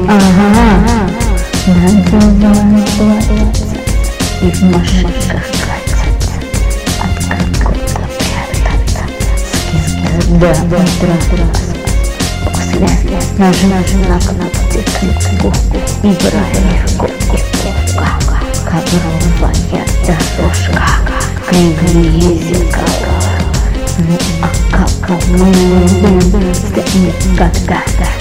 Ага, надуваются и в машинках катятся, от какой-то прятаться, скидывая после нажимаешь на кнопку и легко и легко, ковровая дорожка, кривые зеркала. Ну а как мы любим никогда.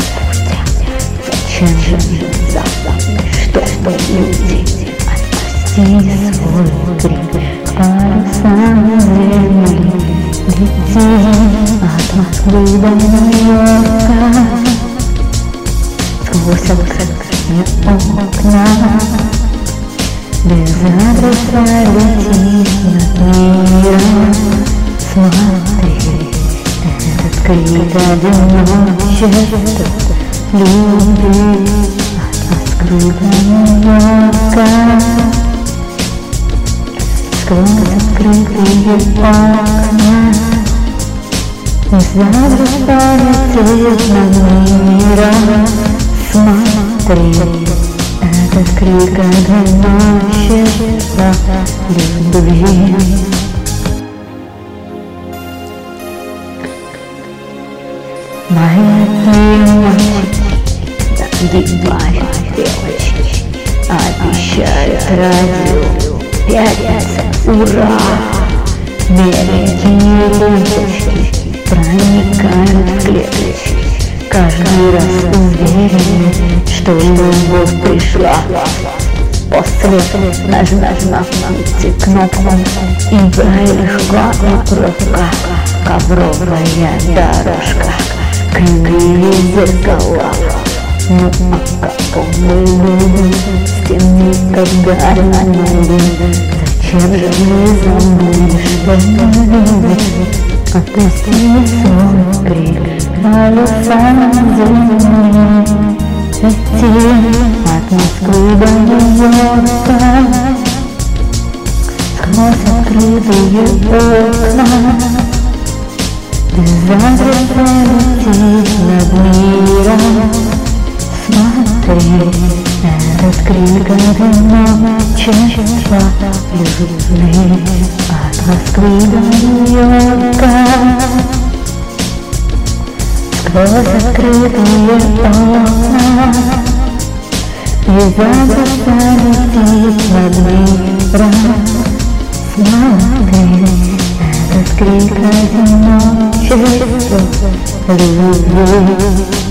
Зачем же забыть, чтобы люди отпусти свой крик? Парусам земли лети от Москвы до Нью-Йорка, сквозь открытые окна. Без адреса летит над миром. Смотри, этот крик одиночества любви от Москвы до Нью-Йорка, сквозь открытые окна. Без адреса летит над миром. Смотри, этот крик одиночества любви. Мои ночи нагибают девочки, обещают радио, пятница, ура! Беленькие ленточки проникают в клеточки, каждый раз уверены, что любовь пришла. После нажмите кнопку и легко и легко, ковровая дорожка, кривые зеркала. Ну а как мы любим, с тем никогда не будем. Зачем же мы забыли, что мы любим? Отпусти свой крик, парусам земли лети от Москвы до Нью-Йорка, сквозь открытые окна. Без адреса летит над миром. Смотри, этот крик одиночества любви от Москвы до Нью-Йорка, сквозь открытые окна. Без адреса летит над миром. Смотри, этот крик одиночества любви.